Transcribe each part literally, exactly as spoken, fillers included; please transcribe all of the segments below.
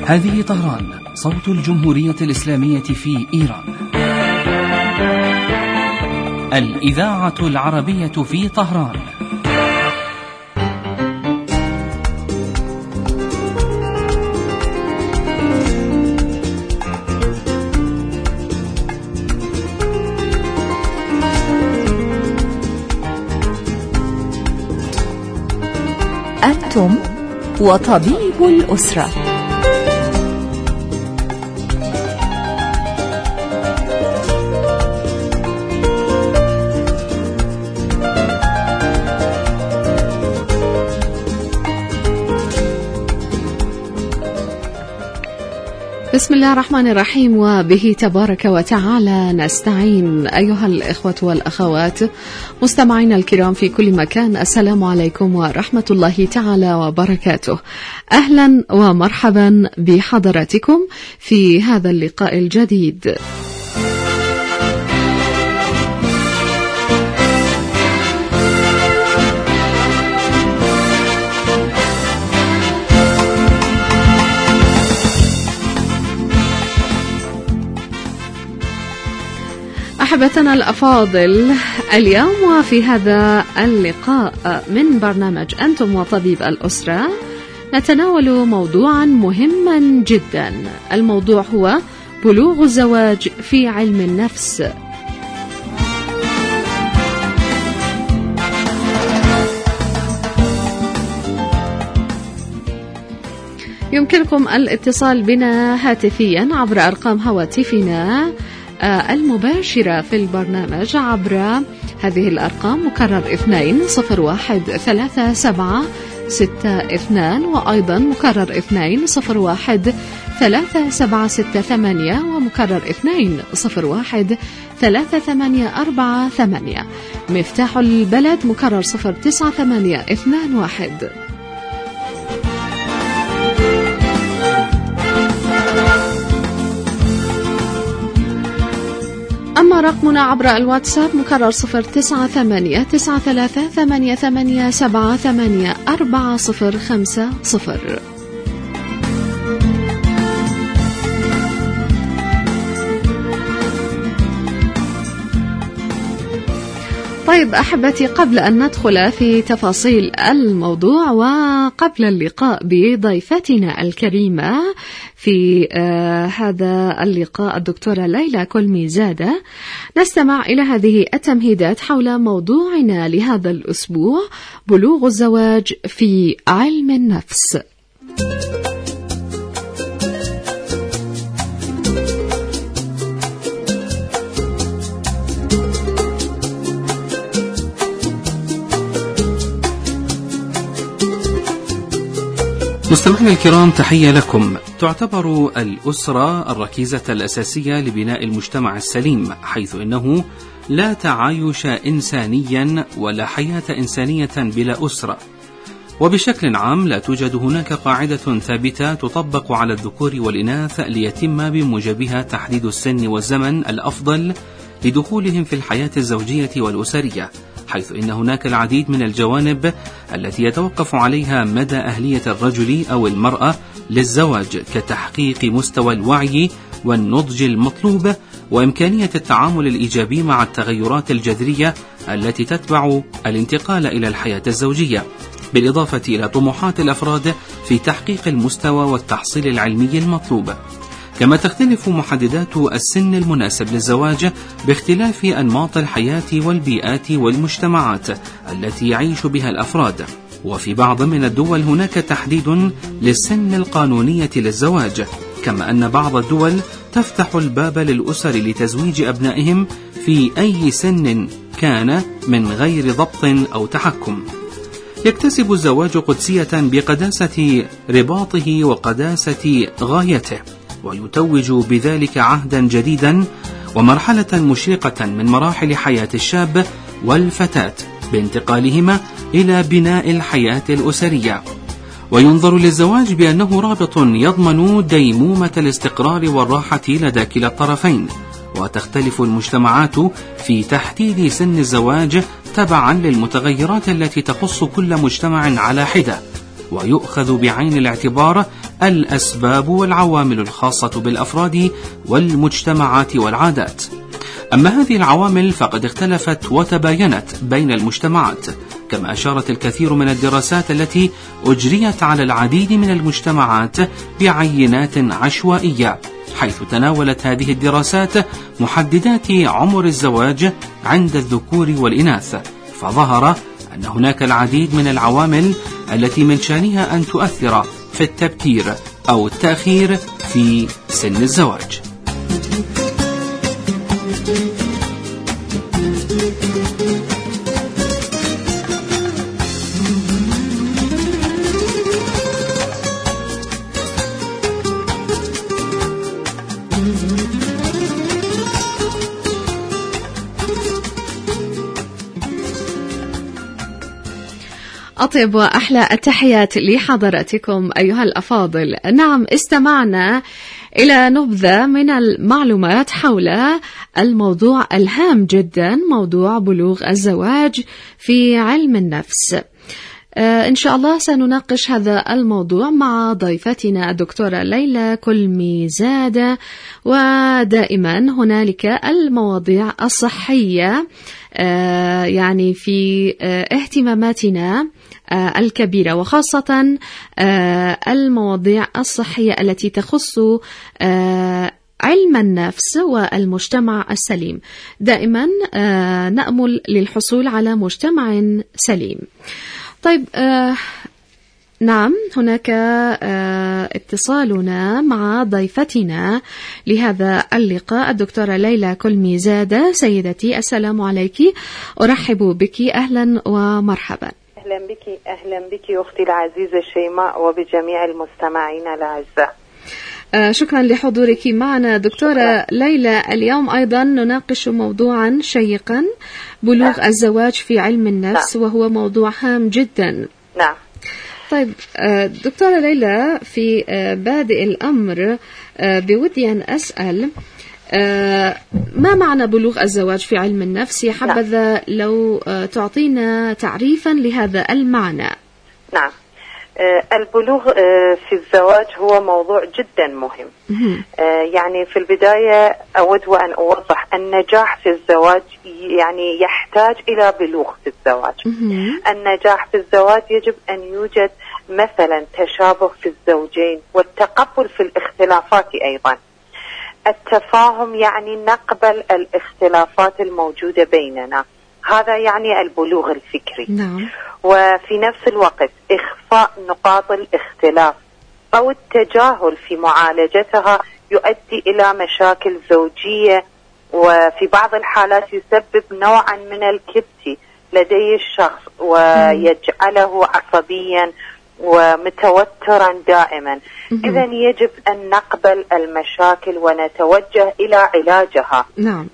هذه طهران، صوت الجمهورية الإسلامية في إيران. الإذاعة العربية في طهران. أنتم وطبيب الأسرة. بسم الله الرحمن الرحيم، وبه تبارك وتعالى نستعين. أيها الإخوة والأخوات مستمعين الكرام في كل مكان، السلام عليكم ورحمة الله تعالى وبركاته. أهلا ومرحبا بحضراتكم في هذا اللقاء الجديد. أحبتنا الأفاضل، اليوم وفي هذا اللقاء من برنامج أنتم وطبيب الأسرة نتناول موضوعا مهما جدا. الموضوع هو بلوغ الزواج في علم النفس. يمكنكم الاتصال بنا هاتفيا عبر أرقام هواتفنا المباشرة في البرنامج عبر هذه الأرقام: مكرر اثنين صفر واحد ثلاثة سبعة ستة اثنان، وأيضا مكرر اثنين صفر واحد ثلاثة سبعة ستة ثمانية، ومكرر اثنين صفر واحد ثلاثة ثمانية أربعة ثمانية. مفتاح البلد مكرر صفر تسعة ثمانية اثنان واحد. أما رقمنا عبر الواتساب مكرر صفر تسعة ثمانية تسعة ثلاثة ثمانية ثمانية سبعة ثمانية أربعة صفر خمسة صفر. طيب أحبتي، قبل أن ندخل في تفاصيل الموضوع وقبل اللقاء بضيفتنا الكريمة في آه هذا اللقاء الدكتورة ليلى كلميزادة، نستمع إلى هذه التمهيدات حول موضوعنا لهذا الأسبوع: بلوغ الزواج في علم النفس. مستمعينا الكرام، تحية لكم. تعتبر الأسرة الركيزة الأساسية لبناء المجتمع السليم، حيث إنه لا تعايش إنسانيا ولا حياة إنسانية بلا أسرة. وبشكل عام لا توجد هناك قاعدة ثابتة تطبق على الذكور والإناث ليتم بموجبها تحديد السن والزمن الأفضل لدخولهم في الحياة الزوجية والأسرية، حيث إن هناك العديد من الجوانب التي يتوقف عليها مدى أهلية الرجل أو المرأة للزواج، كتحقيق مستوى الوعي والنضج المطلوب، وإمكانية التعامل الإيجابي مع التغيرات الجذرية التي تتبع الانتقال إلى الحياة الزوجية، بالإضافة إلى طموحات الأفراد في تحقيق المستوى والتحصيل العلمي المطلوب. كما تختلف محددات السن المناسب للزواج باختلاف أنماط الحياة والبيئات والمجتمعات التي يعيش بها الأفراد. وفي بعض من الدول هناك تحديد للسن القانونية للزواج، كما أن بعض الدول تفتح الباب للأسر لتزويج أبنائهم في أي سن كان من غير ضبط أو تحكم. يكتسب الزواج قدسية بقداسة رباطه وقداسة غايته، ويتوج بذلك عهدا جديدا ومرحلة مشرقة من مراحل حياة الشاب والفتاة بانتقالهما إلى بناء الحياة الأسرية. وينظر للزواج بأنه رابط يضمن ديمومة الاستقرار والراحة لدى كلا الطرفين. وتختلف المجتمعات في تحديد سن الزواج تبعا للمتغيرات التي تخص كل مجتمع على حدة، ويؤخذ بعين الاعتبار الأسباب والعوامل الخاصة بالأفراد والمجتمعات والعادات. أما هذه العوامل فقد اختلفت وتباينت بين المجتمعات، كما أشارت الكثير من الدراسات التي أجريت على العديد من المجتمعات بعينات عشوائية، حيث تناولت هذه الدراسات محددات عمر الزواج عند الذكور والإناث، فظهر أن هناك العديد من العوامل التي من شأنها أن تؤثر في التبكير أو التأخير في سن الزواج. أطيب وأحلى التحيات لحضراتكم أيها الأفاضل. نعم، استمعنا إلى نبذة من المعلومات حول الموضوع الهام جدا، موضوع بلوغ الزواج في علم النفس. إن شاء الله سنناقش هذا الموضوع مع ضيفتنا الدكتورة ليلى كلميزادة، ودائما هنالك المواضيع الصحية يعني في اهتماماتنا الكبيرة، وخاصة المواضيع الصحية التي تخص علم النفس والمجتمع السليم. دائما نأمل للحصول على مجتمع سليم. طيب، آه نعم، هناك آه اتصالنا مع ضيفتنا لهذا اللقاء الدكتورة ليلى كلميزادة. سيدتي السلام عليك، أرحب بك، أهلا ومرحبا. أهلا بك أهلا بك أختي العزيزة شيماء، وبجميع المستمعين الأعزاء. آه شكرا لحضورك معنا دكتورة شكرا. ليلى، اليوم أيضا نناقش موضوعا شيقا، بلوغ نعم. الزواج في علم النفس، نعم. وهو موضوع هام جدا. نعم. طيب آه دكتورة ليلى، في آه بادئ الأمر آه بودي أن أسأل آه ما معنى بلوغ الزواج في علم النفس؟ يا حبذا نعم. لو آه تعطينا تعريفا لهذا المعنى. نعم. البلوغ في الزواج هو موضوع جدا مهم. يعني في البداية أود وأن أوضح النجاح في الزواج يعني يحتاج إلى بلوغ في الزواج. النجاح في الزواج يجب أن يوجد مثلا تشابه في الزوجين، والتقبل في الاختلافات أيضا، التفاهم يعني نقبل الاختلافات الموجودة بيننا، هذا يعني البلوغ الفكري. نعم. وفي نفس الوقت إخفاء نقاط الاختلاف أو التجاهل في معالجتها يؤدي إلى مشاكل زوجية، وفي بعض الحالات يسبب نوعا من الكبت لدي الشخص ويجعله عصبيا ومتوترا دائما. إذن يجب أن نقبل المشاكل ونتوجه إلى علاجها. نعم.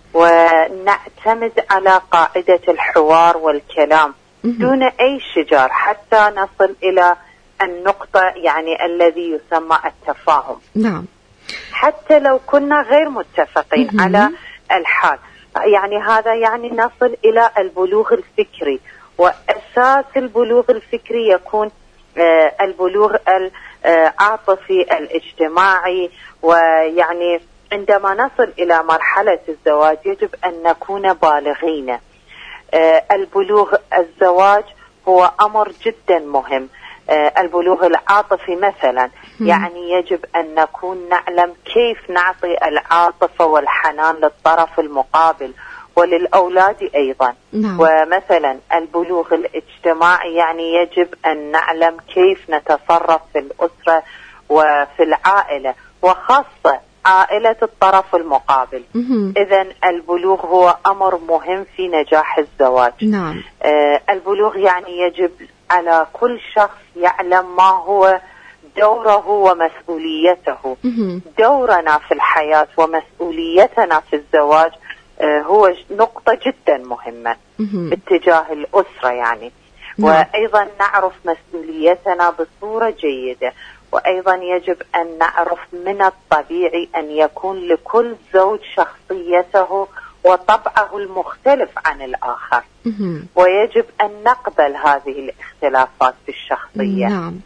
ونعتمد على قاعدة الحوار والكلام دون أي شجار حتى نصل إلى النقطة يعني الذي يسمى التفاهم. نعم. حتى لو كنا غير متفقين مم. على الحال، يعني هذا يعني نصل إلى البلوغ الفكري، وأساس البلوغ الفكري يكون آه البلوغ العاطفي الاجتماعي. ويعني عندما نصل إلى مرحلة الزواج يجب أن نكون بالغين. آه البلوغ الزواج هو أمر جدا مهم. آه البلوغ العاطفي مثلا م. يعني يجب أن نكون نعلم كيف نعطي العاطفة والحنان للطرف المقابل وللأولاد أيضا. نعم. ومثلا البلوغ الاجتماعي يعني يجب أن نعلم كيف نتصرف في الأسرة وفي العائلة، وخاصة عائلة الطرف المقابل. إذن البلوغ هو أمر مهم في نجاح الزواج. نعم. آه البلوغ يعني يجب على كل شخص يعلم ما هو دوره ومسؤوليته. مم. دورنا في الحياة ومسؤوليتنا في الزواج آه هو نقطة جدا مهمة باتجاه الأسرة يعني. نعم. وأيضا نعرف مسؤوليتنا بصورة جيدة، وأيضا يجب أن نعرف من الطبيعي أن يكون لكل زوج شخصيته وطبعه المختلف عن الآخر. مم. ويجب أن نقبل هذه الاختلافات في الشخصية. نعم.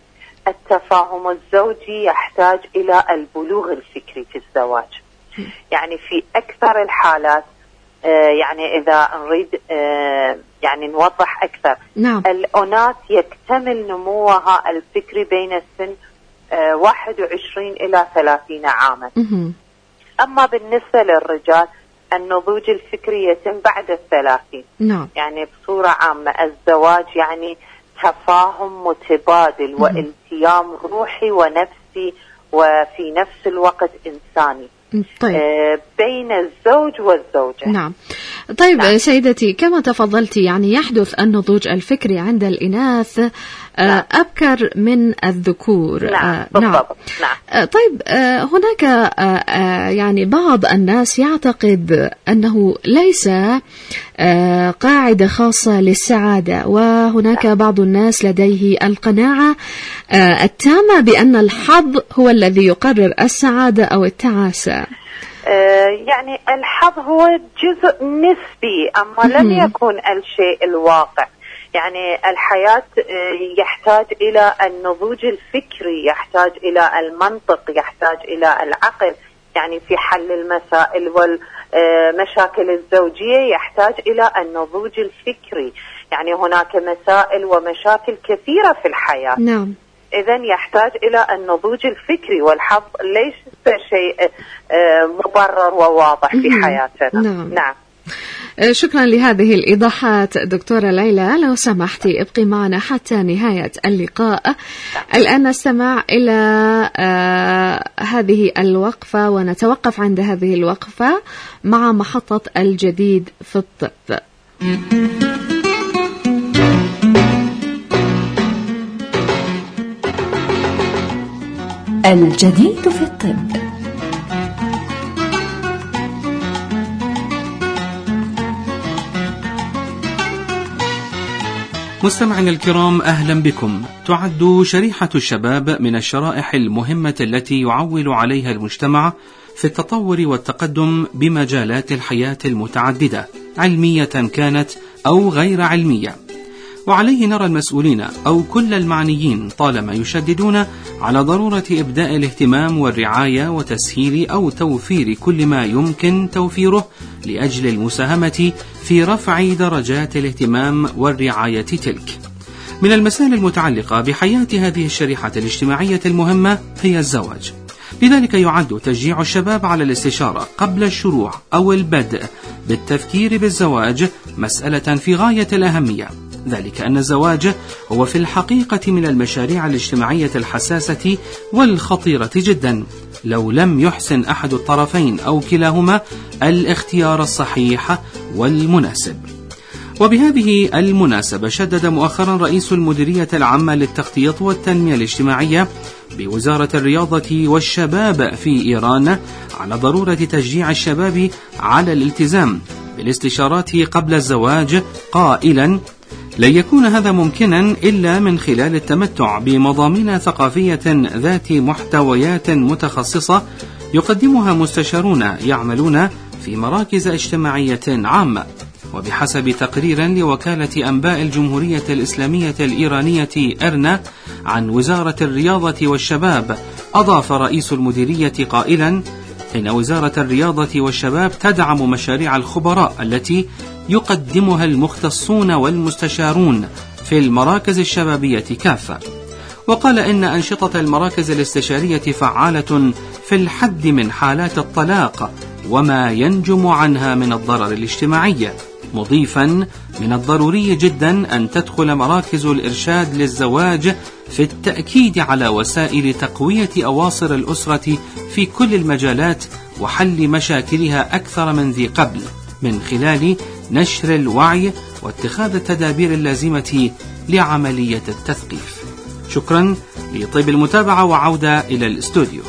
التفاهم الزوجي يحتاج إلى البلوغ الفكري في الزواج. يعني في أكثر الحالات آه يعني إذا نريد آه يعني نوضح أكثر، نعم. الأناث يكتمل نموها الفكري بين السن آه واحد وعشرين إلى ثلاثين عاما. مم. أما بالنسبة للرجال النضوج الفكري يتم بعد الثلاثين. نعم. يعني بصورة عامة الزواج يعني تفاهم متبادل مم. والتيام روحي ونفسي وفي نفس الوقت إنساني. طيب. آه بين الزوج والزوجة. نعم. طيب نعم. سيدتي، كما تفضلتي يعني يحدث النضوج الفكري عند الإناث نعم. أبكر من الذكور. نعم بالضبط. نعم. طيب هناك يعني بعض الناس يعتقد أنه ليس قاعدة خاصة للسعادة، وهناك نعم. بعض الناس لديه القناعة التامة بأن الحظ هو الذي يقرر السعادة أو التعاسة. يعني الحظ هو جزء نسبي، أما لن يكون الشيء الواقع. يعني الحياة يحتاج إلى النضوج الفكري، يحتاج إلى المنطق، يحتاج إلى العقل. يعني في حل المسائل والمشاكل الزوجية يحتاج إلى النضوج الفكري. يعني هناك مسائل ومشاكل كثيرة في الحياة. نعم. إذن يحتاج إلى النضوج الفكري، والحظ ليس شيء مبرر وواضح في حياتنا. نعم. نعم. شكرا لهذه الإيضاحات دكتورة ليلى. لو سمحتي ابقي معنا حتى نهاية اللقاء. الآن نستمع إلى آه هذه الوقفة، ونتوقف عند هذه الوقفة مع محطة الجديد في الطب. الجديد في الطب. مستمعينا الكرام، أهلا بكم. تعد شريحة الشباب من الشرائح المهمة التي يعول عليها المجتمع في التطور والتقدم بمجالات الحياة المتعددة، علمية كانت أو غير علمية. وعليه نرى المسؤولين أو كل المعنيين طالما يشددون على ضرورة إبداء الاهتمام والرعاية وتسهيل أو توفير كل ما يمكن توفيره لأجل المساهمة في رفع درجات الاهتمام والرعاية تلك. من المسائل المتعلقة بحياة هذه الشريحة الاجتماعية المهمة هي الزواج. لذلك يعد تشجيع الشباب على الاستشارة قبل الشروع أو البدء بالتفكير بالزواج مسألة في غاية الأهمية، ذلك أن الزواج هو في الحقيقة من المشاريع الاجتماعية الحساسة والخطيرة جدا لو لم يحسن أحد الطرفين أو كلاهما الاختيار الصحيح والمناسب. وبهذه المناسبة شدد مؤخرا رئيس المديرية العامة للتخطيط والتنمية الاجتماعية بوزارة الرياضة والشباب في إيران على ضرورة تشجيع الشباب على الالتزام بالاستشارات قبل الزواج، قائلا: لن يكون هذا ممكنا إلا من خلال التمتع بمضامين ثقافية ذات محتويات متخصصة يقدمها مستشارون يعملون في مراكز اجتماعية عامة. وبحسب تقرير لوكالة أنباء الجمهورية الإسلامية الإيرانية إرنا عن وزارة الرياضة والشباب، أضاف رئيس المديرية قائلا: إن وزارة الرياضة والشباب تدعم مشاريع الخبراء التي يقدمها المختصون والمستشارون في المراكز الشبابية كافة. وقال إن أنشطة المراكز الاستشارية فعالة في الحد من حالات الطلاق وما ينجم عنها من الضرر الاجتماعي، مضيفا: من الضروري جدا أن تدخل مراكز الإرشاد للزواج في التأكيد على وسائل تقوية أواصر الأسرة في كل المجالات وحل مشاكلها أكثر من ذي قبل من خلال نشر الوعي واتخاذ التدابير اللازمة لعملية التثقيف. شكرا لطيب المتابعة، وعودة إلى الاستوديو.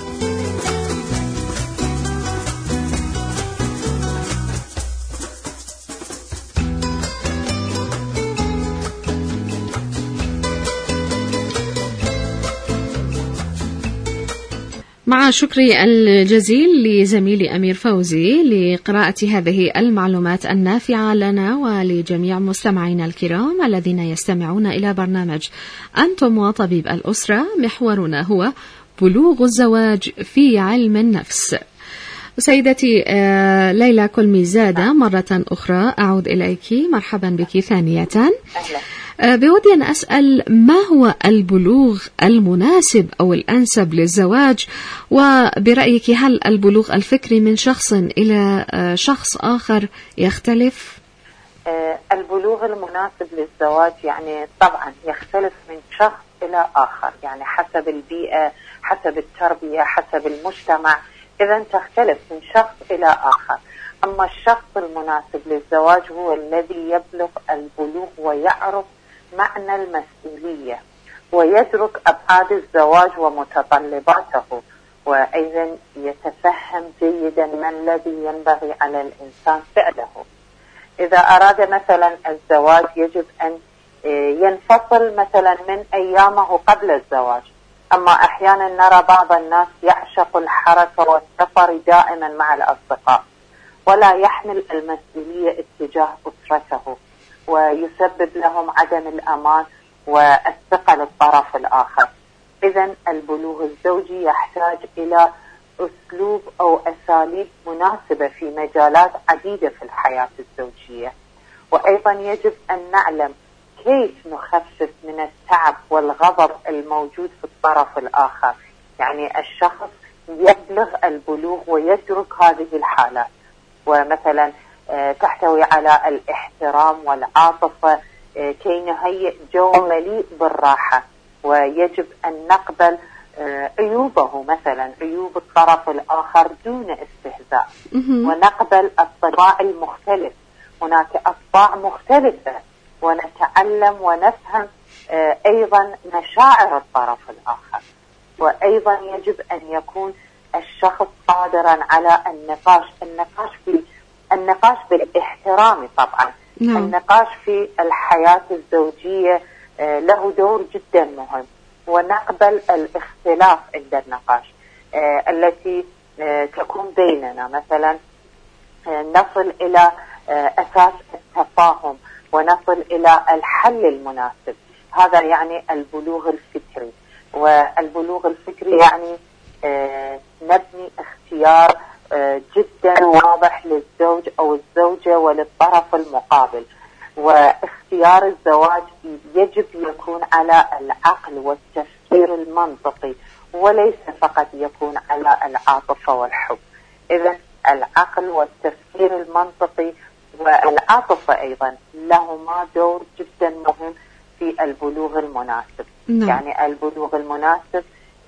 مع شكري الجزيل لزميلي أمير فوزي لقراءة هذه المعلومات النافعة لنا ولجميع مستمعينا الكرام الذين يستمعون إلى برنامج أنتم وطبيب الأسرة. محورنا هو بلوغ الزواج في علم النفس. سيدتي ليلى كلميزادة، مرة أخرى أعود إليك، مرحبا بك ثانية. أهلا. بودي أن أسأل ما هو البلوغ المناسب أو الأنسب للزواج، وبرأيك هل البلوغ الفكري من شخص إلى شخص آخر يختلف؟ البلوغ المناسب للزواج يعني طبعا يختلف من شخص إلى آخر، يعني حسب البيئة، حسب التربية، حسب المجتمع، إذن تختلف من شخص إلى آخر. أما الشخص المناسب للزواج هو الذي يبلغ البلوغ ويعرف معنى المسؤولية ويدرك أبعاد الزواج ومتطلباته، وأيضا يتفهم جيدا ما الذي ينبغي على الإنسان فعله. إذا أراد مثلا الزواج يجب أن ينفصل مثلا من أيامه قبل الزواج. أما أحيانا نرى بعض الناس يعشق الحركة والسفر دائما مع الأصدقاء ولا يحمل المسؤولية اتجاه أسرته، ويسبب لهم عدم الأمان والثقة للطرف الآخر. إذن البلوغ الزوجي يحتاج إلى أسلوب أو أساليب مناسبة في مجالات عديدة في الحياة الزوجية، وأيضا يجب أن نعلم كيف نخفف من التعب والغضب الموجود في الطرف الآخر. يعني الشخص يبلغ البلوغ ويدرك هذه الحالات، ومثلا تحتوي على الاحترام والعاطفة كي نهيئ جو مليء بالراحة، ويجب أن نقبل عيوبه، مثلا عيوب الطرف الآخر دون استهزاء، ونقبل الطباع المختلف. هناك أطباع مختلفة ونتعلم ونفهم أيضا مشاعر الطرف الآخر. وأيضا يجب أن يكون الشخص قادرا على النقاش النقاش في النقاش بالاحترام. طبعا نعم. النقاش في الحياة الزوجية له دور جدا مهم، ونقبل الاختلاف عند النقاش التي تكون بيننا، مثلا نصل إلى أساس التفاهم ونصل إلى الحل المناسب. هذا يعني البلوغ الفكري. والبلوغ الفكري يعني نبني اختيار جدا واضح للزوج أو الزوجة وللطرف المقابل، واختيار الزواج يجب يكون على العقل والتفكير المنطقي وليس فقط يكون على العاطفة والحب. إذن العقل والتفكير المنطقي والعاطفة أيضا لهما دور جدا مهم في البلوغ المناسب. نعم. يعني البلوغ المناسب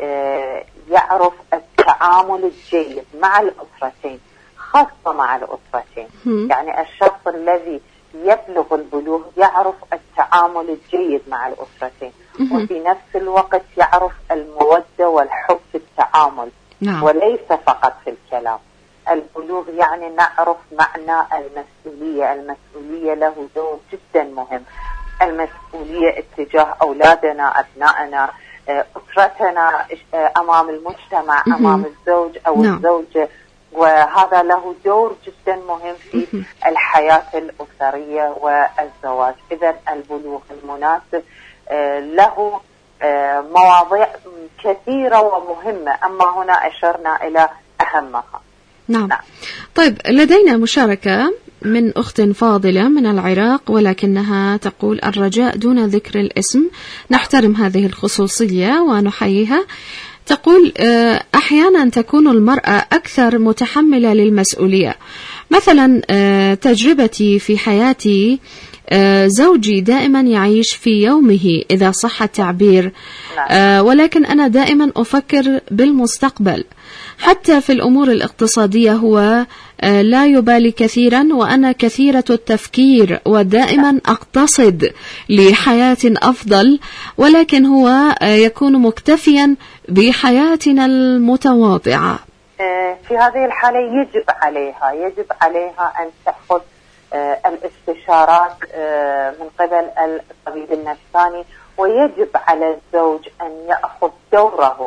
يعرف التعامل الجيد مع الأسرتين، خاصة مع الأسرتين. م. يعني الشخص الذي يبلغ البلوغ يعرف التعامل الجيد مع الأسرتين، م. وفي نفس الوقت يعرف المودة والحب في التعامل. نعم. وليس فقط في الكلام. البلوغ يعني نعرف معنى المسؤولية. المسؤولية له دور جدا مهم، المسؤولية اتجاه أولادنا، أبنائنا، أسرتنا، أمام المجتمع، أمام الزوج أو no. الزوجة، وهذا له دور جدا مهم في الحياة الأسرية والزواج. إذن البلوغ المناسب له مواضيع كثيرة ومهمة، أما هنا أشرنا إلى أهمها. نعم. نعم. طيب، لدينا مشاركة من أخت فاضلة من العراق، ولكنها تقول الرجاء دون ذكر الاسم، نحترم هذه الخصوصية ونحييها. تقول أحيانا تكون المرأة أكثر متحملة للمسؤولية. مثلا تجربتي في حياتي، زوجي دائما يعيش في يومه إذا صح التعبير، ولكن أنا دائما أفكر بالمستقبل. حتى في الأمور الاقتصادية هو لا يبالي كثيرا، وأنا كثيرة التفكير ودائما أقتصد لحياة أفضل، ولكن هو يكون مكتفيا بحياتنا المتواضعة. في هذه الحالة يجب عليها يجب عليها أن تأخذ الاستشارات من قبل الطبيب النفساني، ويجب على الزوج أن يأخذ دوره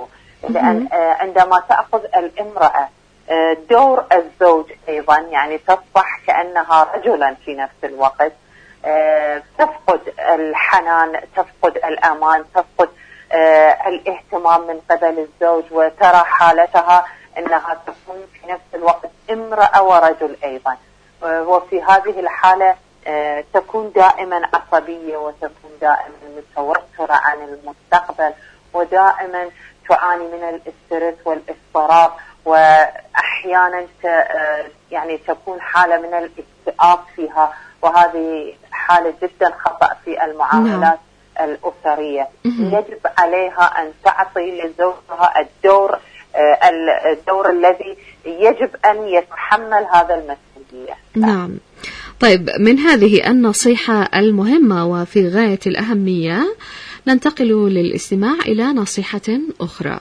لأن عندما تأخذ الامرأة دور الزوج أيضا، يعني تصبح كأنها رجلا في نفس الوقت، تفقد الحنان، تفقد الأمان، تفقد الاهتمام من قبل الزوج، وترى حالتها أنها تكون في نفس الوقت امرأة ورجل أيضا. وفي هذه الحالة تكون دائما عصبية، وتكون دائما متوترة عن المستقبل، ودائما تعاني من الاسترس والاضطراب، وأحيانا يعني تكون حالة من الاكتئاب فيها، وهذه حالة جدا خطأ في المعاملات الأسرية. يجب عليها أن تعطي لزوجها الدور الدور الذي يجب أن يتحمل هذا المسؤولية. نعم. طيب، من هذه النصيحة المهمة وفي غاية الأهمية ننتقل للاستماع إلى نصيحة أخرى.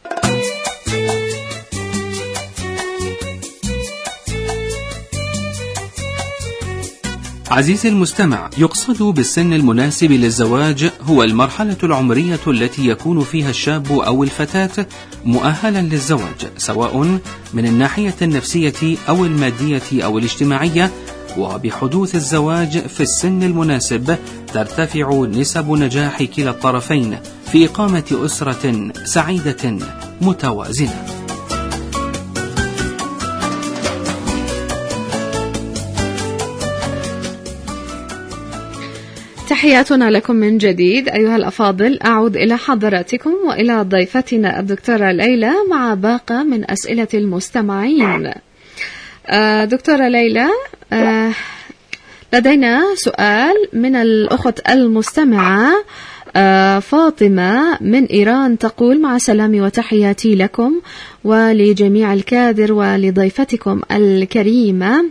عزيزي المستمع، يقصد بالسن المناسب للزواج هو المرحلة العمرية التي يكون فيها الشاب أو الفتاة مؤهلا للزواج، سواء من الناحية النفسية أو المادية أو الاجتماعية. وبحدوث الزواج في السن المناسب ترتفع نسب نجاح كلا الطرفين في إقامة أسرة سعيدة متوازنة. تحياتنا لكم من جديد أيها الأفاضل. أعود إلى حضراتكم وإلى ضيفتنا الدكتورة ليلى مع باقة من أسئلة المستمعين. آه دكتورة ليلى، آه لدينا سؤال من الأخت المستمعة آه فاطمة من إيران، تقول: مع سلامي وتحياتي لكم ولجميع الكادر ولضيفتكم الكريمة.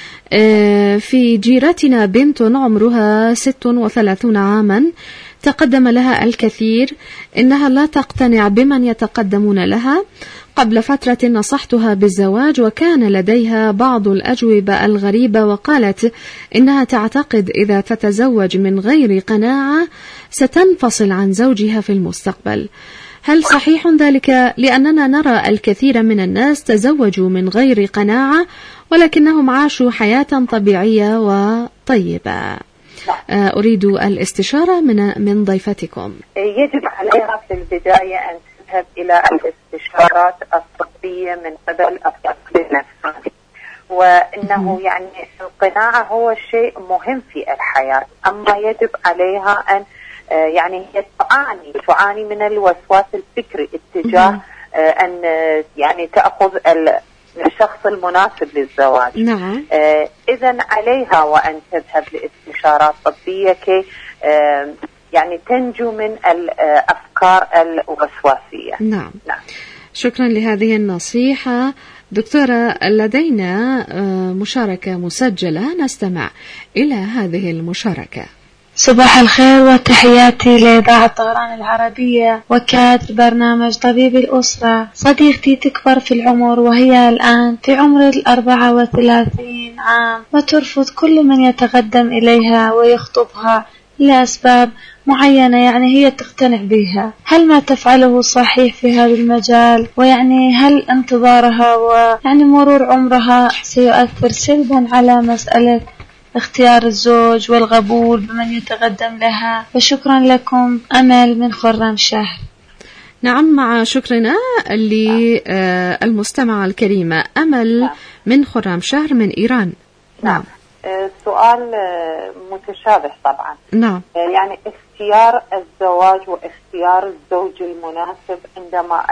في جيرتنا بنت عمرها ست وثلاثون عاما، تقدم لها الكثير، إنها لا تقتنع بمن يتقدمون لها. قبل فترة نصحتها بالزواج، وكان لديها بعض الأجوبة الغريبة، وقالت إنها تعتقد إذا تتزوج من غير قناعة ستنفصل عن زوجها في المستقبل. هل صحيح ذلك؟ لأننا نرى الكثير من الناس تزوجوا من غير قناعة ولكنهم عاشوا حياة طبيعية وطيبة. أريد الاستشارة من من ضيفتكم. يجب عليها في البداية أن تذهب إلى الاستشارات الطبية من قبل الطبيب النفسي، وإنه يعني القناعة هو شيء مهم في الحياة، أما يجب عليها أن يعني هي تعاني تعاني من الوسواس الفكري اتجاه أن يعني تأخذ الشخص المناسب للزواج. نعم. إذن عليها وأن تذهب لاستشارات طبية كي يعني تنجو من الأفكار الوسواسية. نعم. نعم. شكرا لهذه النصيحة دكتورة. لدينا مشاركة مسجلة، نستمع إلى هذه المشاركة. صباح الخير وتحياتي لإذاعة طهران العربية وكادر برنامج طبيب الأسرة. صديقتي تكبر في العمر وهي الآن في عمر الأربعة وثلاثين عام، وترفض كل من يتقدم إليها ويخطبها لأسباب معينة يعني هي تقتنع بها. هل ما تفعله صحيح في هذا المجال؟ ويعني هل انتظارها ويعني مرور عمرها سيؤثر سلبا على مسألة اختيار الزوج والقبول بمن يتقدم لها؟ وشكرا لكم. أمل من خرم شهر. نعم، مع شكرنا للمستمعة الكريمة أمل من خرم شهر من إيران. نعم. سؤال متشابه طبعا. نعم. يعني اختيار الزواج واختيار الزوج المناسب عندما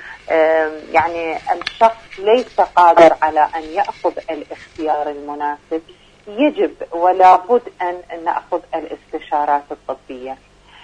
يعني الشخص ليس قادر على أن يأخذ الاختيار المناسب، يجب ولا بد أن نأخذ الاستشارات الطبية.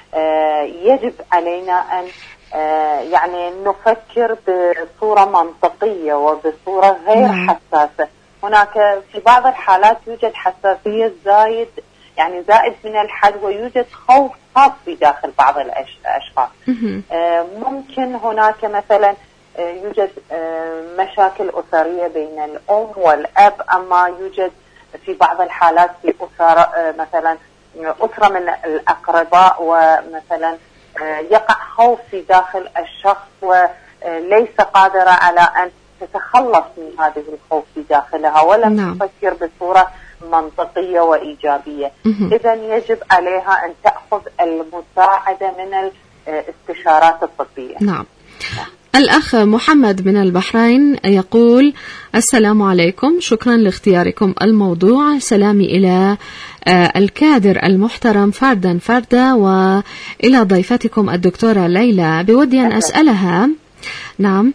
يجب علينا أن يعني نفكر بصورة منطقية وبصورة غير حساسة. هناك في بعض الحالات يوجد حساسية زايد يعني زائد من الحد، ويوجد خوف خاص في داخل بعض الأشخاص. ممكن هناك مثلا يوجد مشاكل أسرية بين الأم والأب، أما يوجد في بعض الحالات في أسرة مثلا أسرة من الأقرباء، ومثلا يقع خوف في داخل الشخص، و ليس قادرة على أن تتخلص من هذه الخوف في داخلها ولم نعم. تفكر بصورة منطقية وإيجابية. إذن يجب عليها أن تأخذ المساعدة من الاستشارات الطبية. نعم. الأخ محمد من البحرين يقول: السلام عليكم، شكرا لاختياركم الموضوع، سلامي إلى الكادر المحترم فردا فردا وإلى ضيفتكم الدكتورة ليلى. بودي أن أسألها، نعم،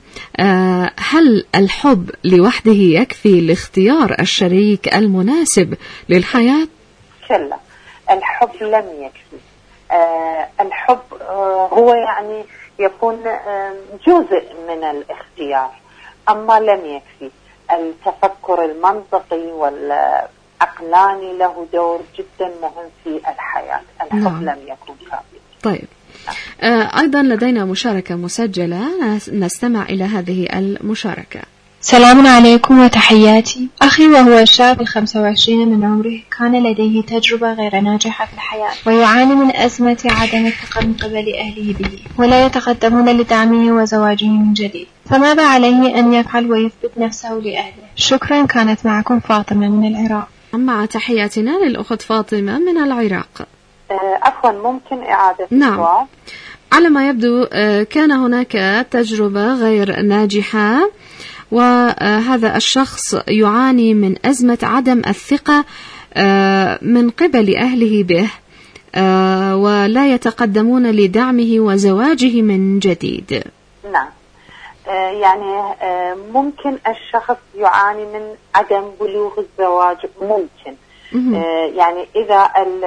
هل الحب لوحده يكفي لاختيار الشريك المناسب للحياة؟ كلا، الحب لم يكفي. الحب هو يعني يكون جزء من الاختيار، أما لم يكفي. التفكر المنطقي والعقلاني له دور جدا مهم في الحياة. الحب نعم. لم يكن كافي. طيب، آه أيضا لدينا مشاركة مسجلة، نستمع إلى هذه المشاركة. سلام عليكم وتحياتي. أخي وهو شاب الخمسة وعشرين من عمره كان لديه تجربة غير ناجحة في الحياة، ويعاني من أزمة عدم الثقة من قبل أهله به، ولا يتقدمون لدعمه وزواجه من جديد، فماذا عليه أن يفعل ويثبت نفسه لأهله؟ شكرا. كانت معكم فاطمة من العراق. مع تحياتنا للأخت فاطمة من العراق. عفوا، ممكن إعادة نعم. السؤال؟ على ما يبدو كان هناك تجربة غير ناجحة، وهذا الشخص يعاني من أزمة عدم الثقة من قبل أهله به، ولا يتقدمون لدعمه وزواجه من جديد. نعم، يعني ممكن الشخص يعاني من عدم بلوغ الزواج، ممكن يعني إذا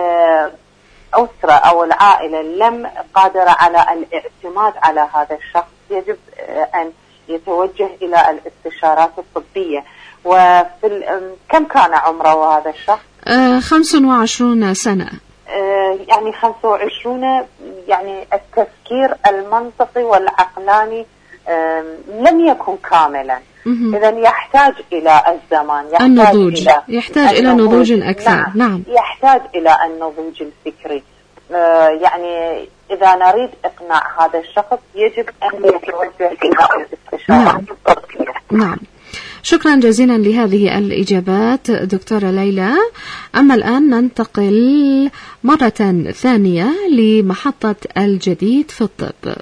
الأسرة أو العائلة لم قادرة على الاعتماد على هذا الشخص، يجب أن يتوجه إلى الاستشارات الطبية. وفي كم كان عمره هذا الشخص؟ آه خمس وعشرون سنة. آه يعني خمسة وعشرون، يعني التفكير المنطقي والعقلاني آه لم يكن كاملا. إذن يحتاج إلى الزمان، يحتاج النضوج، إلى يحتاج إلى نضوج أكثر. نعم. نعم، يحتاج إلى النضوج الفكري. آه يعني إذا نريد إقناع هذا الشخص يجب أن يتوجه إلى الاستشارة الطبية. نعم، شكرا جزيلا لهذه الإجابات دكتورة ليلى. أما الآن ننتقل مرة ثانية لمحطة الجديد في الطب.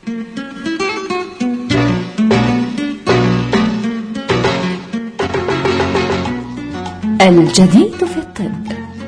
الجديد في الطب.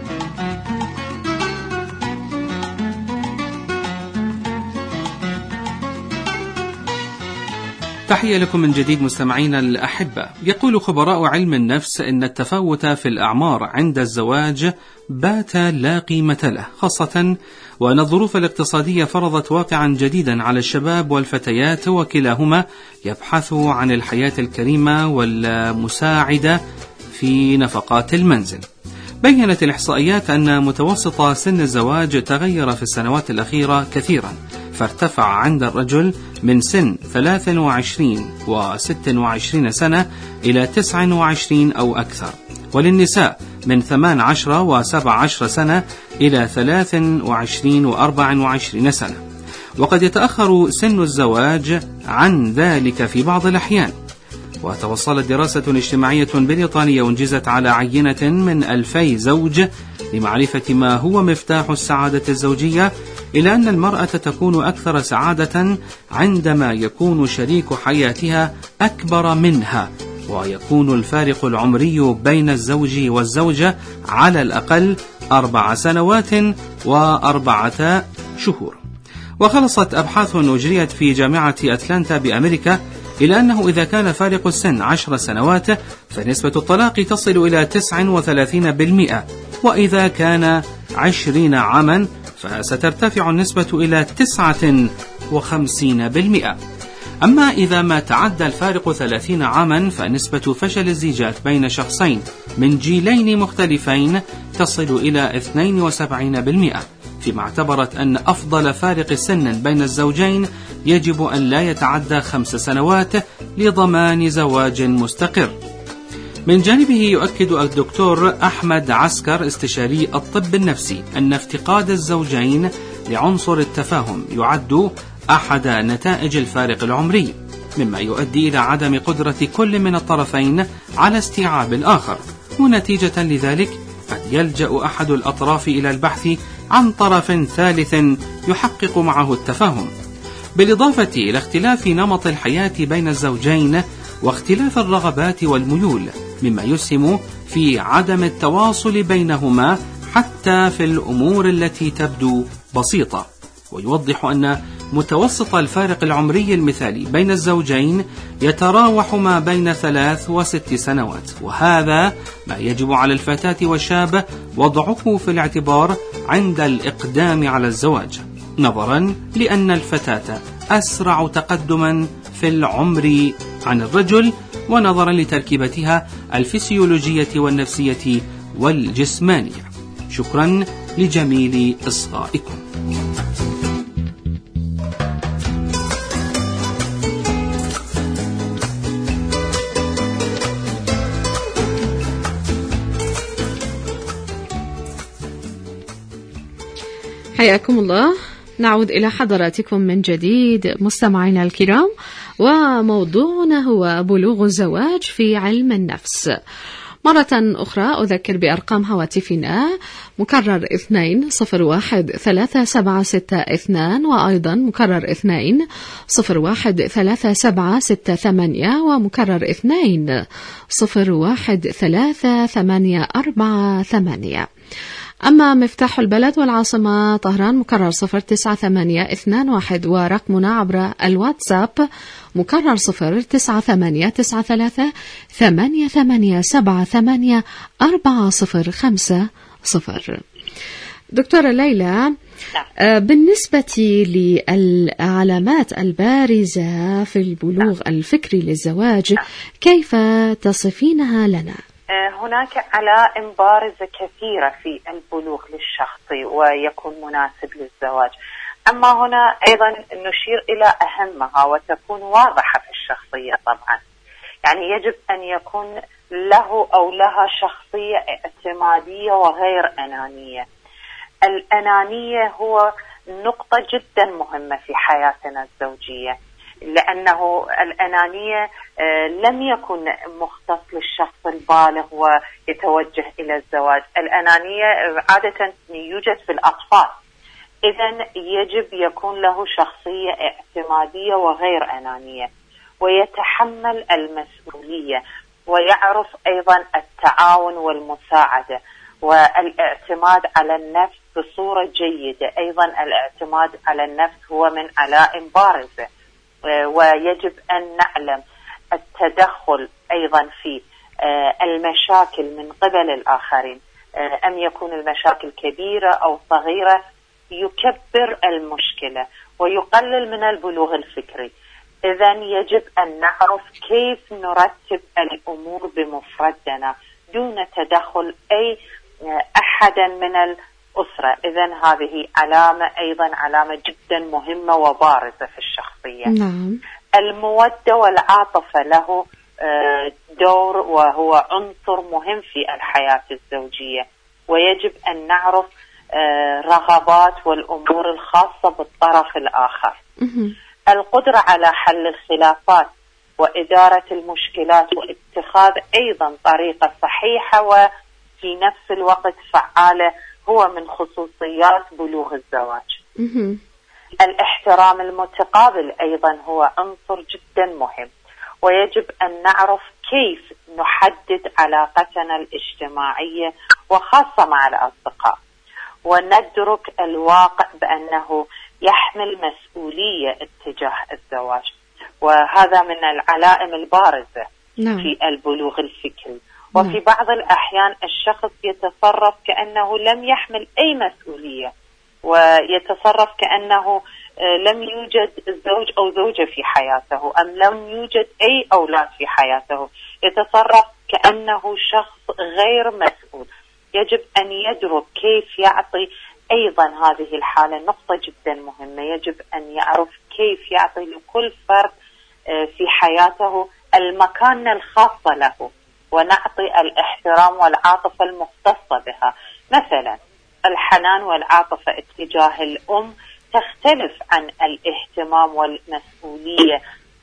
تحية لكم من جديد مستمعينا الأحبة. يقول خبراء علم النفس إن التفاوت في الأعمار عند الزواج بات لا قيمة له، خاصة وأن الظروف الاقتصادية فرضت واقعا جديدا على الشباب والفتيات، وكلاهما يبحث عن الحياة الكريمة والمساعدة في نفقات المنزل. بيّنت الإحصائيات أن متوسط سن الزواج تغير في السنوات الأخيرة كثيرا، فارتفع عند الرجل من سن ثلاث وعشرين وست وعشرين سنة إلى تسع وعشرين أو أكثر، وللنساء من ثمان عشر وسبع عشر سنة إلى ثلاث وعشرين وأربع وعشرين سنة. وقد يتأخر سن الزواج عن ذلك في بعض الأحيان. وتوصلت دراسة اجتماعية بريطانية أنجزت على عينة من ألفي زوج لمعرفة ما هو مفتاح السعادة الزوجية إلى أن المرأة تكون أكثر سعادة عندما يكون شريك حياتها أكبر منها، ويكون الفارق العمري بين الزوج والزوجة على الأقل أربع سنوات وأربعة شهور. وخلصت أبحاث أجريت في جامعة أتلانتا بأمريكا إلى أنه إذا كان فارق السن عشر سنوات فنسبة الطلاق تصل إلى تسعة وثلاثين بالمئة، وإذا كان عشرين عاما فسترتفع النسبة إلى تسعة وخمسين بالمئة. أما إذا ما تعدى الفارق ثلاثين عاما فنسبة فشل الزيجات بين شخصين من جيلين مختلفين تصل إلى اثنين وسبعين بالمئة، فيما اعتبرت أن أفضل فارق سن بين الزوجين يجب أن لا يتعدى خمس سنوات لضمان زواج مستقر. من جانبه يؤكد الدكتور أحمد عسكر استشاري الطب النفسي أن افتقاد الزوجين لعنصر التفاهم يعد أحد نتائج الفارق العمري، مما يؤدي إلى عدم قدرة كل من الطرفين على استيعاب الآخر، ونتيجة لذلك قد يلجأ أحد الأطراف إلى البحث عن طرف ثالث يحقق معه التفاهم، بالإضافة إلى اختلاف نمط الحياة بين الزوجين واختلاف الرغبات والميول، مما يسهم في عدم التواصل بينهما حتى في الأمور التي تبدو بسيطة. ويوضح أن متوسط الفارق العمري المثالي بين الزوجين يتراوح ما بين ثلاث وست سنوات، وهذا ما يجب على الفتاة والشاب وضعه في الاعتبار عند الإقدام على الزواج، نظرا لأن الفتاة أسرع تقدما في العمر عن الرجل، ونظرا لتركيبتها الفسيولوجية والنفسية والجسمانية. شكرا لجميل إصغائكم. حياكم الله. نعود إلى حضراتكم من جديد مستمعينا الكرام، وموضوعنا هو بلوغ الزواج في علم النفس. مرة أخرى أذكر بأرقام هواتفنا: مكرر اثنين صفر واحد ثلاثة سبعة ستة اثنان، وأيضا مكرر اثنين صفر واحد ثلاثة سبعة ستة ثمانية، ومكرر اثنين صفر واحد ثلاثة ثمانية أربعة ثمانية. أما مفتاح البلد والعاصمة طهران مكرر صفر تسعة ثمانية اثنان واحد، ورقمنا عبر الواتساب مكرر صفر تسعة ثمانية تسعة ثلاثة ثمانية ثمانية سبعة ثمانية أربعة صفر خمسة صفر. دكتورة ليلى، بالنسبة للعلامات البارزة في البلوغ الفكري للزواج كيف تصفينها لنا؟ هناك علائم بارزة كثيرة في البلوغ للشخص ويكون مناسب للزواج، أما هنا أيضا نشير إلى أهمها وتكون واضحة في الشخصية. طبعا يعني يجب أن يكون له أو لها شخصية اعتمادية وغير أنانية. الأنانية هو نقطة جدا مهمة في حياتنا الزوجية، لأنه الأنانية لم يكن مختص للشخص البالغ ويتوجه إلى الزواج. الأنانية عادة يوجد في الأطفال، إذن يجب يكون له شخصية اعتمادية وغير أنانية، ويتحمل المسؤولية، ويعرف أيضا التعاون والمساعدة والاعتماد على النفس بصورة جيدة. أيضا الاعتماد على النفس هو من علائم بارزة، ويجب أن نعلم التدخل أيضا في المشاكل من قبل الآخرين، أن يكون المشاكل كبيرة أو صغيرة يكبر المشكلة ويقلل من البلوغ الفكري. إذن يجب أن نعرف كيف نرتب الأمور بمفردنا دون تدخل أي أحد من الأسرة. إذن هذه علامة أيضا علامة جدا مهمة وبارزة في الشخصية. نعم. المودة والعاطفة له دور وهو عنصر مهم في الحياة الزوجية، ويجب أن نعرف رغبات والأمور الخاصة بالطرف الآخر. القدرة على حل الخلافات وإدارة المشكلات واتخاذ أيضا طريقة صحيحة وفي نفس الوقت فعالة هو من خصوصيات بلوغ الزواج. الاحترام المتقابل أيضا هو عنصر جدا مهم، ويجب أن نعرف كيف نحدد علاقتنا الاجتماعية وخاصة مع الأصدقاء، وندرك الواقع بأنه يحمل مسؤولية اتجاه الزواج، وهذا من العلائم البارزة نعم. في البلوغ الفكري. وفي نعم. بعض الأحيان الشخص يتصرف كأنه لم يحمل أي مسؤولية، ويتصرف كأنه لم يوجد زوج أو زوجة في حياته، أم لم يوجد أي أولاد في حياته. يتصرف كأنه شخص غير مسؤول. يجب أن يدرك كيف يعطي أيضا هذه الحالة نقطة جدا مهمة. يجب أن يعرف كيف يعطي لكل فرد في حياته المكانة الخاصة له، ونعطي الاحترام والعاطفة المختصة بها. مثلا الحنان والعاطفة اتجاه الأم تختلف عن الاهتمام والمسؤولية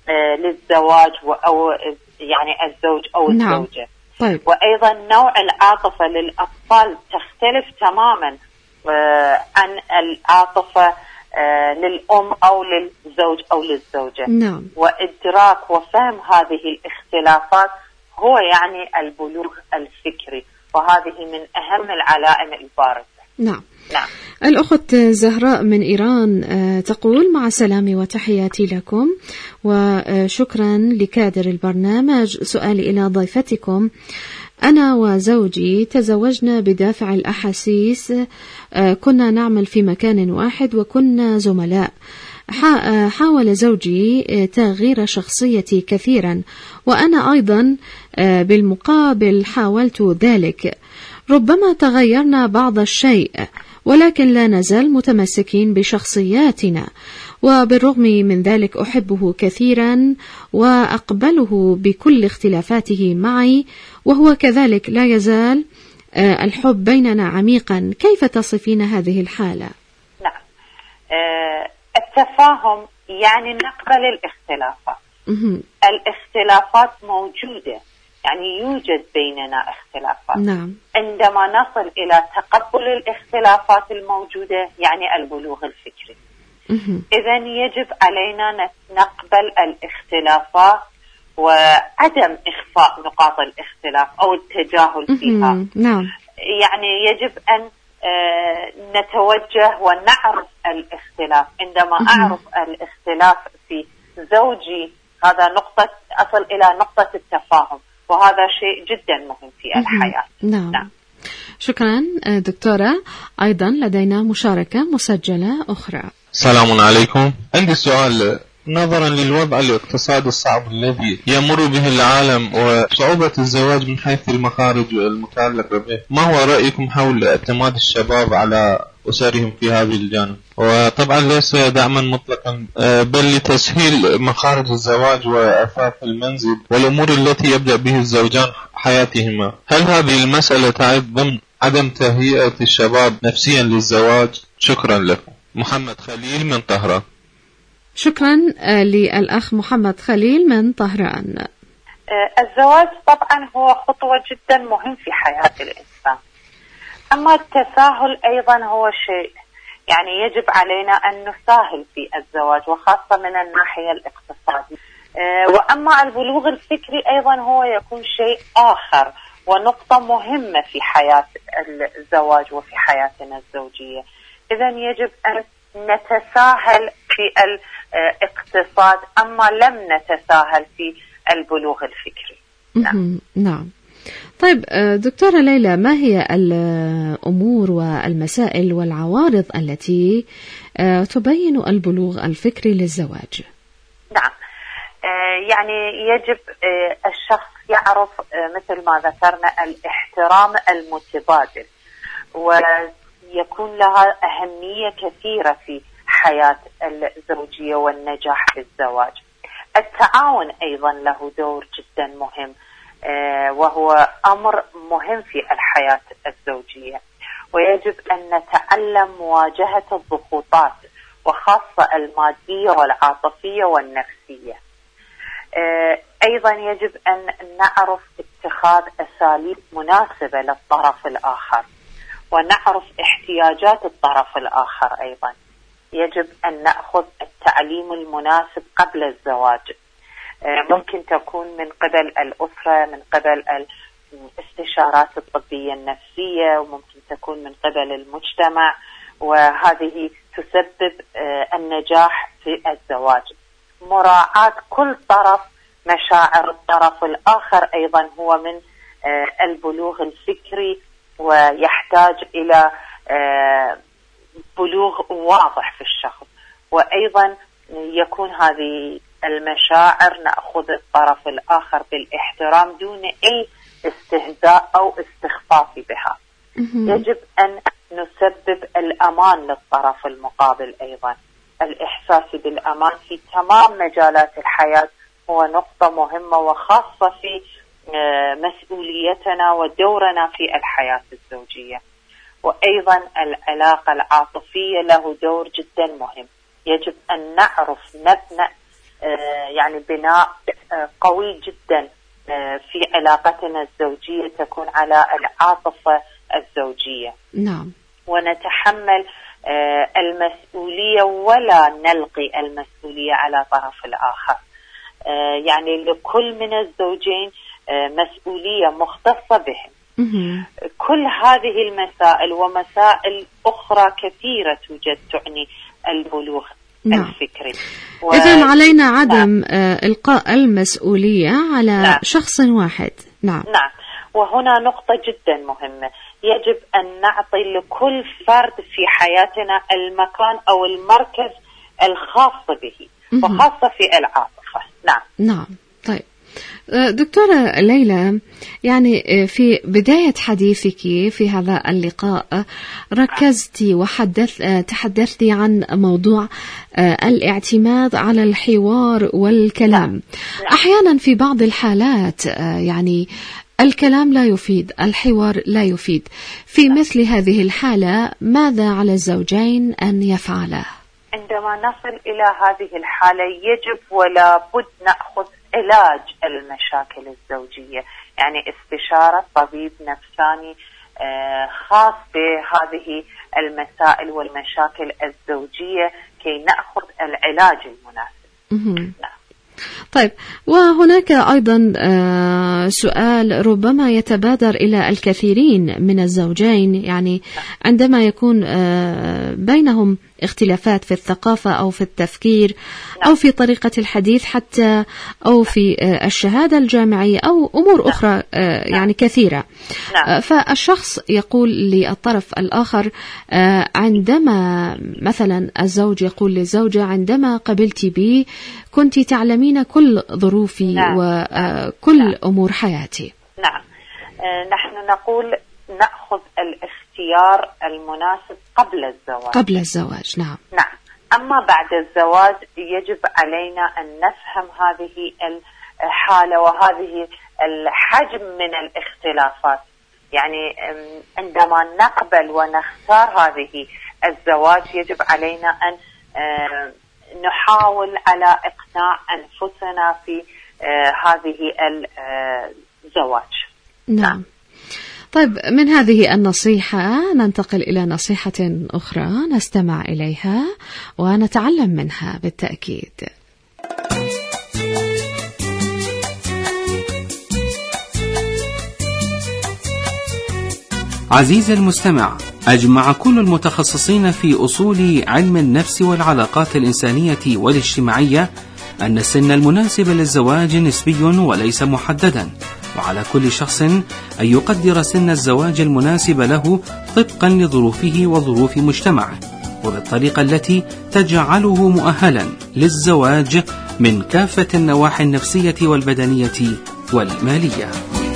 للزواج أو يعني الزوج أو الزوجة. نعم. طيب. وأيضا نوع العاطفة للأطفال تختلف تماما عن العاطفة للأم أو للزوج أو للزوجة. نعم. وإدراك وفهم هذه الاختلافات هو يعني البلوغ الفكري، وهذه من أهم العلائم البارزة. نعم. نعم. الأخت زهراء من إيران تقول: مع سلامي وتحياتي لكم وشكرا لكادر البرنامج. سؤالي إلى ضيفتكم: أنا وزوجي تزوجنا بدافع الأحاسيس، كنا نعمل في مكان واحد وكنا زملاء. حاول زوجي تغيير شخصيتي كثيرا، وأنا أيضا بالمقابل حاولت ذلك. ربما تغيرنا بعض الشيء، ولكن لا نزال متمسكين بشخصياتنا، وبالرغم من ذلك أحبه كثيرا وأقبله بكل اختلافاته معي، وهو كذلك لا يزال الحب بيننا عميقا. كيف تصفين هذه الحالة؟ نعم. أه التفاهم يعني نقبل الاختلافات. الاختلافات موجودة، يعني يوجد بيننا اختلافات. نعم. عندما نصل إلى تقبل الاختلافات الموجودة يعني البلوغ الفكري. إذن يجب علينا نقبل الاختلافات وعدم إخفاء نقاط الاختلاف أو التجاهل فيها. نعم. يعني يجب أن نتوجه ونعرف الاختلاف. عندما أعرف الاختلاف في زوجي، هذا نقطة أصل إلى نقطة التفاهم، وهذا شيء جدا مهم في الحياة. نعم. نعم. شكرا دكتورة. أيضا لدينا مشاركة مسجلة أخرى. السلام عليكم. عندي سؤال: نظرا للوضع الاقتصادي الصعب الذي يمر به العالم وصعوبة الزواج من حيث المخارج المتعلقة به، ما هو رأيكم حول اعتماد الشباب على أسرهم في هذه الجانب؟ وطبعا ليس دعما مطلقا، بل لتسهيل مخارج الزواج وأثاث المنزل والأمور التي يبدأ به الزوجان حياتهما. هل هذه المسألة تعد ضمن عدم تهيئة الشباب نفسيا للزواج؟ شكرا لكم. محمد خليل من طهران. شكرا للأخ محمد خليل من طهران. الزواج طبعا هو خطوة جدا مهم في حياة الإنسان، أما التساهل أيضا هو شيء يعني يجب علينا أن نساهل في الزواج، وخاصة من الناحية الاقتصادية. وأما البلوغ الفكري أيضا هو يكون شيء آخر ونقطة مهمة في حياة الزواج وفي حياتنا الزوجية. إذن يجب أن نتساهل في الاقتصاد، أما لم نتساهل في البلوغ الفكري. نعم. نعم. طيب دكتورة ليلى، ما هي الأمور والمسائل والعوارض التي تبين البلوغ الفكري للزواج؟ نعم. يعني يجب الشخص يعرف مثل ما ذكرنا الاحترام المتبادل، ويكون لها أهمية كثيرة في حياة الزوجية والنجاح في الزواج. التعاون أيضا له دور جدا مهم، وهو أمر مهم في الحياة الزوجية، ويجب أن نتعلم مواجهة الضغوطات، وخاصة المادية والعاطفية والنفسية. أيضا يجب أن نعرف اتخاذ أساليب مناسبة للطرف الآخر، ونعرف احتياجات الطرف الآخر. أيضا يجب أن نأخذ التعليم المناسب قبل الزواج، ممكن تكون من قبل الأسرة، من قبل الاستشارات الطبية النفسية، وممكن تكون من قبل المجتمع، وهذه تسبب النجاح في الزواج. مراعاة كل طرف مشاعر الطرف الآخر أيضا هو من البلوغ الفكري، ويحتاج إلى بلوغ واضح في الشخص. وأيضا يكون هذه المشاعر نأخذ الطرف الآخر بالاحترام دون أي استهزاء أو استخفاف بها. يجب أن نسبب الأمان للطرف المقابل. أيضا الإحساس بالأمان في تمام مجالات الحياة هو نقطة مهمة، وخاصة في مسؤوليتنا ودورنا في الحياة الزوجية. وأيضا العلاقة العاطفية له دور جدا مهم، يجب أن نعرف نبنى يعني بناء قوي جدا في علاقتنا الزوجية تكون على العاطفة الزوجية. نعم. ونتحمل المسؤولية ولا نلقي المسؤولية على طرف الآخر. يعني لكل من الزوجين مسؤولية مختصة بهم. كل هذه المسائل ومسائل أخرى كثيرة توجد تعني البلوغ نعم. الفكري. و... إذن علينا عدم نعم. إلقاء المسؤولية على نعم. شخص واحد. نعم. نعم. وهنا نقطة جدا مهمة، يجب أن نعطي لكل فرد في حياتنا المكان أو المركز الخاص به وخاصة في العاطفة. نعم. نعم. طيب دكتورة ليلى، يعني في بداية حديثك في هذا اللقاء ركزتي وحدث تحدثتي عن موضوع الاعتماد على الحوار والكلام. أحيانا في بعض الحالات يعني الكلام لا يفيد، الحوار لا يفيد. في مثل هذه الحالة ماذا على الزوجين أن يفعلا؟ عندما نصل إلى هذه الحالة يجب ولا بد نأخذ علاج المشاكل الزوجية، يعني استشارة طبيب نفساني خاص بهذه المسائل والمشاكل الزوجية كي نأخذ العلاج المناسب. طيب، وهناك أيضا سؤال ربما يتبادر إلى الكثيرين من الزوجين، يعني عندما يكون بينهم اختلافات في الثقافة أو في التفكير أو في طريقة الحديث حتى أو في الشهادة الجامعية أو أمور أخرى يعني كثيرة، فالشخص يقول للطرف الآخر عندما مثلا الزوج يقول للزوجة عندما قبلت بي كنت تعلمين كل ظروفي نعم. وكل نعم. أمور حياتي. نعم. نحن نقول نأخذ الاختيار المناسب قبل الزواج. قبل الزواج. نعم. نعم. أما بعد الزواج يجب علينا أن نفهم هذه الحالة وهذه الحجم من الاختلافات، يعني عندما نقبل ونختار هذه الزواج يجب علينا أن نحاول على إقناع أنفسنا في هذه الزواج. نعم. طيب، من هذه النصيحة ننتقل إلى نصيحة أخرى نستمع إليها ونتعلم منها بالتأكيد. عزيزي المستمع، أجمع كل المتخصصين في أصول علم النفس والعلاقات الإنسانية والاجتماعية أن السن المناسب للزواج نسبي وليس محددا، وعلى كل شخص أن يقدر سن الزواج المناسب له طبقا لظروفه وظروف مجتمعه وبالطريقة التي تجعله مؤهلا للزواج من كافة النواحي النفسية والبدنية والمالية.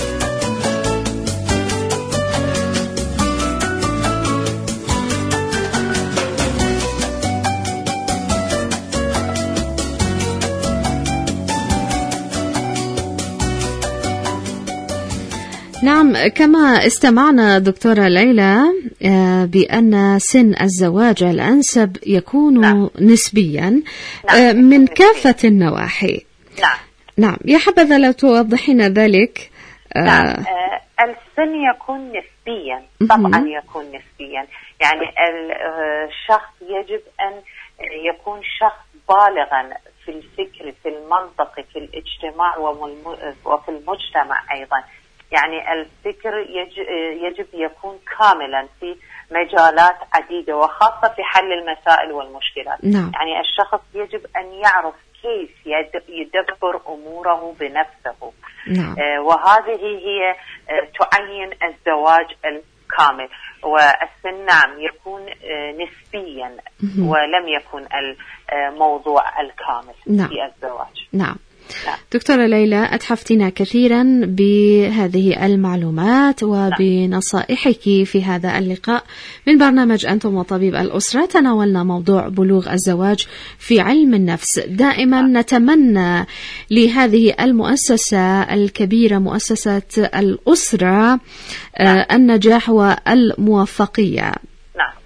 نعم، كما استمعنا دكتورة ليلى بأن سن الزواج الأنسب يكون نعم. نسبيا نعم. من كافة النواحي. نعم. نعم، يا حبذا لو توضحين ذلك. نعم. آه السن يكون نسبيا، طبعا يكون نسبيا، يعني الشخص يجب أن يكون شخص بالغا في الفكر، في المنطق، في الاجتماع وفي المجتمع أيضا، يعني الفكر يجب يكون كاملا في مجالات عديدة وخاصة في حل المسائل والمشكلات. نعم. يعني الشخص يجب أن يعرف كيف يدبر أموره بنفسه. نعم. آه وهذه هي آه تعين الزواج الكامل. والسن نعم يكون آه نسبيا ولم يكن الموضوع الكامل. نعم. في الزواج. نعم. دكتورة ليلى، أتحفتنا كثيرا بهذه المعلومات وبنصائحك في هذا اللقاء من برنامج أنتم وطبيب الأسرة. تناولنا موضوع بلوغ الزواج في علم النفس. دائما نتمنى لهذه المؤسسة الكبيرة، مؤسسة الأسرة، النجاح والموفقية.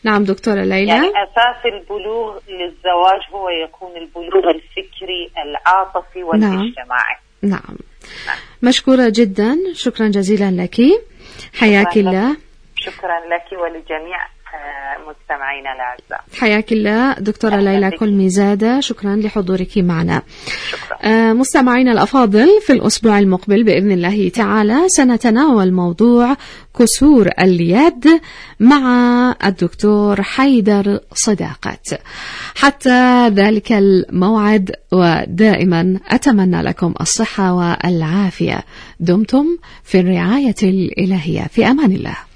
نعم دكتورة ليلى. يعني أساس البلوغ للزواج هو يكون البلوغ الفكري العاطفي والاجتماعي. نعم. نعم. نعم. مشكورة جدا، شكرا جزيلا لك، حياك الله. شكرا لك ولجميع مستمعينا الأعزاء. حياك الله دكتورة ليلى كلميزادة، شكرا لحضورك معنا. شكرا. آه مستمعينا الأفاضل، في الأسبوع المقبل بإذن الله تعالى سنتناول موضوع كسور اليد مع الدكتور حيدر صداقت. حتى ذلك الموعد ودائما أتمنى لكم الصحة والعافية. دمتم في الرعاية الإلهية، في أمان الله.